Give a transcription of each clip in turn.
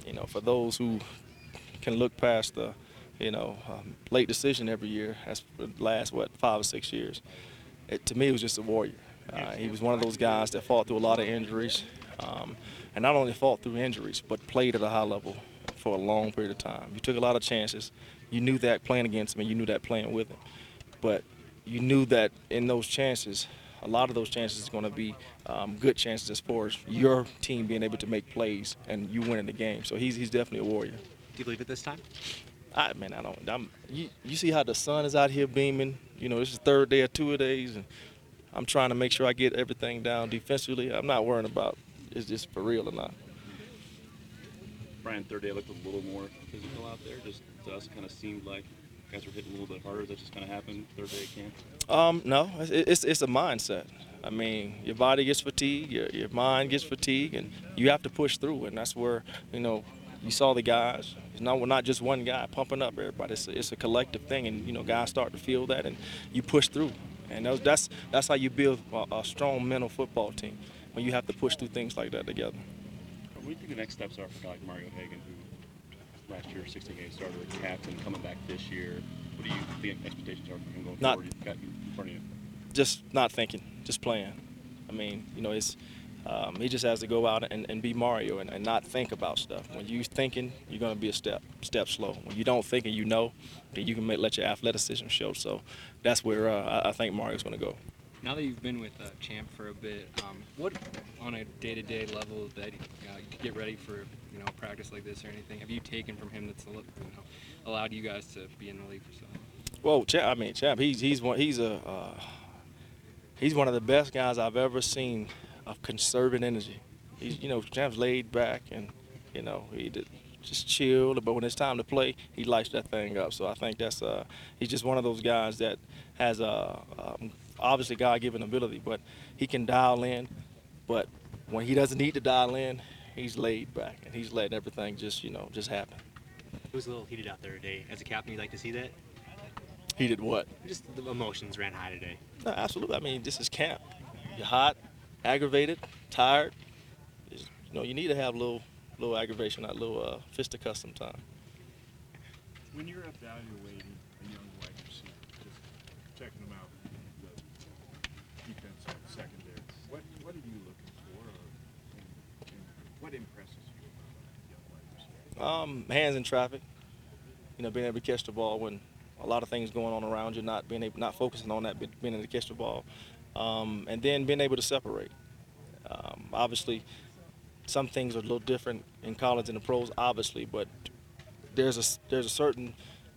For those who can look past the, late decision every year, as for the last, 5 or 6 years, to me, it was just a warrior. He was one of those guys that fought through a lot of injuries, and not only fought through injuries, but played at a high level for a long period of time. You took a lot of chances. You knew that playing against him, and you knew that playing with him. But you knew that in those chances, a lot of those chances is going to be good chances as far as your team being able to make plays and you winning the game. So he's definitely a warrior. Do you believe it this time? I don't. You see how the sun is out here beaming. This is third day or 2 days, and I'm trying to make sure I get everything down defensively. I'm not worrying about is this for real or not. Brian, third day looked a little more physical out there. Just to us, kind of seemed like guys were hitting a little bit harder. That just kind of happened third day at camp. No, it's a mindset. I mean, your body gets fatigued, your mind gets fatigued, and you have to push through. And that's where you saw the guys. We're not just one guy pumping up everybody. It's a collective thing, and guys start to feel that, and you push through. And that's how you build a strong mental football team, when you have to push through things like that together. What do you think the next steps are for a guy like Mario Hagan, who last year 16-game starter, captain, coming back this year? What do you think expectations are for him going forward? You've got in front of you. Just not thinking, just playing. I mean, he just has to go out and be Mario and not think about stuff. When you're thinking, you're going to be a step slow. When you don't think and then you can let your athleticism show. So that's where I think Mario's going to go. Now that you've been with Champ for a bit, what on a day-to-day level that you get ready for practice like this or anything have you taken from him that's allowed you guys to be in the league for so long? Well, Champ, he's one of the best guys I've ever seen of conserving energy. Champ's laid back and he just chill, but when it's time to play, he lights that thing up. So I think he's just one of those guys that has obviously God-given ability, but he can dial in. But when he doesn't need to dial in, he's laid back and he's letting everything just happen. It was a little heated out there today. As a captain, you'd like to see that? He did what? Just the emotions ran high today. No, absolutely. I mean, this is camp. You're hot, aggravated, tired. You need to have a little aggravation, a little fisticuffs sometime. When you're evaluating a young wide receiver, just checking them out, the defense on secondary, what are you looking for, and what impresses you about a young wide receiver? Hands in traffic. Being able to catch the ball when a lot of things going on around you, not focusing on that, but being able to catch the ball, and then being able to separate. Obviously, some things are a little different in college and the pros, obviously, but there's a certain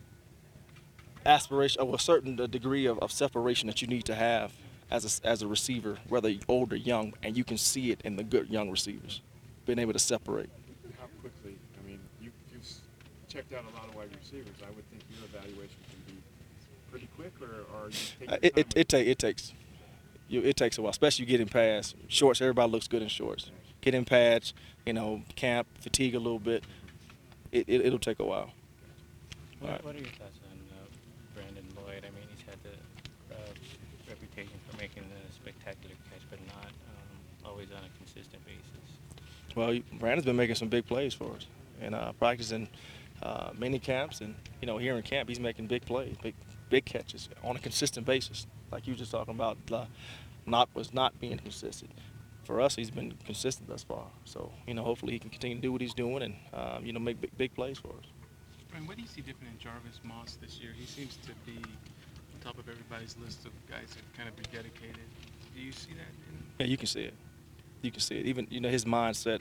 aspiration or a certain degree of separation that you need to have as a receiver, whether old or young, and you can see it in the good young receivers, being able to separate. How quickly? I mean, you've checked out a lot of wide receivers. I would think your evaluation can be pretty quick, or are you taking It takes a while, especially you get in pads. Shorts, everybody looks good in shorts. Get in pads, camp, fatigue a little bit. It'll take a while. What are your thoughts on Brandon Lloyd? I mean, he's had the reputation for making the spectacular catch, but not always on a consistent basis. Well, Brandon's been making some big plays for us, and practicing many camps, and here in camp he's making big plays, big catches on a consistent basis. Like you were just talking about, not being consistent. For us, he's been consistent thus far. So hopefully he can continue to do what he's doing and make big plays for us. Brian, what do you see different in Jarvis Moss this year? He seems to be on top of everybody's list of guys that kind of be dedicated. Do you see that? Yeah, you can see it. You can see it. Even his mindset.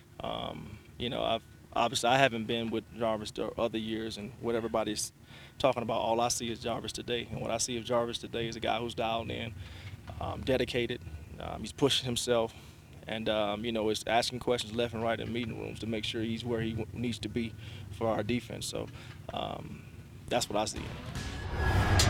I haven't been with Jarvis the other years, and what everybody's talking about, all I see is Jarvis today. And what I see of Jarvis today is a guy who's dialed in, dedicated. He's pushing himself, and is asking questions left and right in meeting rooms to make sure he's where he needs to be for our defense. So that's what I see.